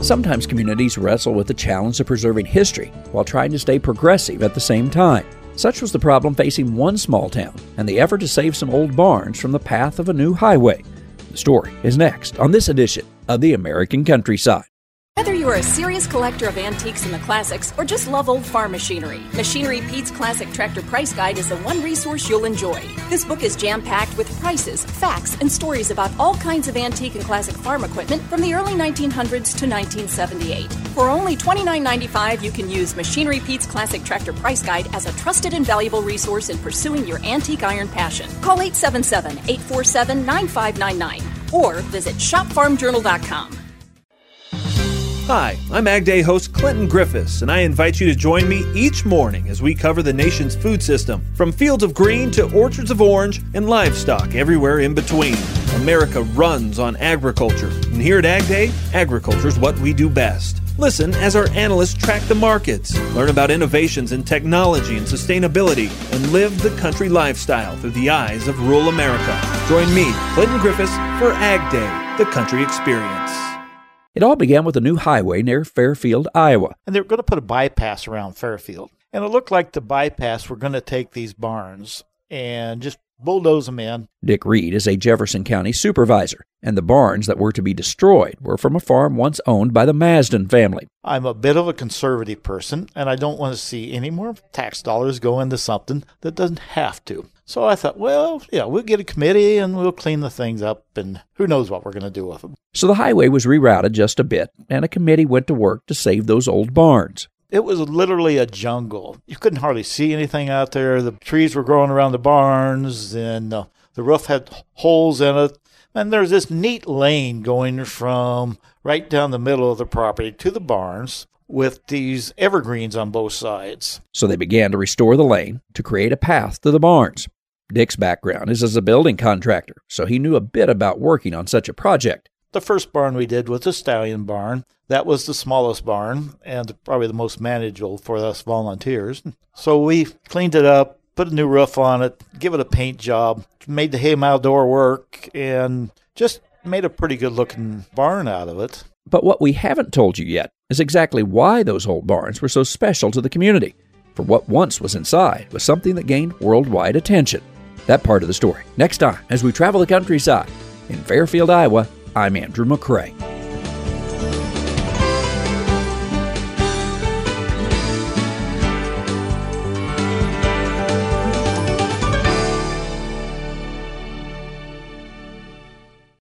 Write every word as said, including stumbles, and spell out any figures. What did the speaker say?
Sometimes communities wrestle with the challenge of preserving history while trying to stay progressive at the same time. Such was the problem facing one small town and the effort to save some old barns from the path of a new highway. The story is next on this edition of The American Countryside. Whether you're a serious collector of antiques and the classics or just love old farm machinery, Machinery Pete's Classic Tractor Price Guide is the one resource you'll enjoy. This book is jam-packed with prices, facts, and stories about all kinds of antique and classic farm equipment from the early nineteen hundreds to nineteen seventy-eight. For only twenty-nine ninety-five, you can use Machinery Pete's Classic Tractor Price Guide as a trusted and valuable resource in pursuing your antique iron passion. Call eight seven seven, eight four seven, nine five nine nine or visit shop farm journal dot com. Hi, I'm Ag Day host Clinton Griffiths, and I invite you to join me each morning as we cover the nation's food system, from fields of green to orchards of orange and livestock everywhere in between. America runs on agriculture, and here at Ag Day, agriculture is what we do best. Listen as our analysts track the markets, learn about innovations in technology and sustainability, and live the country lifestyle through the eyes of rural America. Join me, Clinton Griffiths, for Ag Day, the country experience. It all began with a new highway near Fairfield, Iowa. And they were going to put a bypass around Fairfield. And it looked like the bypass were going to take these barns and just bulldoze them in. Dick Reed is a Jefferson County supervisor, and the barns that were to be destroyed were from a farm once owned by the Masden family. I'm a bit of a conservative person, and I don't want to see any more tax dollars go into something that doesn't have to. So I thought, well, yeah, we'll get a committee and we'll clean the things up, and who knows what we're going to do with them. So the highway was rerouted just a bit, and a committee went to work to save those old barns. It was literally a jungle. You couldn't hardly see anything out there. The trees were growing around the barns, and uh, the roof had holes in it. And there's this neat lane going from right down the middle of the property to the barns with these evergreens on both sides. So they began to restore the lane to create a path to the barns. Dick's background is as a building contractor, so he knew a bit about working on such a project. The first barn we did was the stallion barn. That was the smallest barn and probably the most manageable for us volunteers. So we cleaned it up, put a new roof on it, give it a paint job, made the hay mow door work, and just made a pretty good-looking barn out of it. But what we haven't told you yet is exactly why those old barns were so special to the community. For what once was inside was something that gained worldwide attention. That part of the story next time as we travel the countryside. In Fairfield, Iowa, I'm Andrew McCrae.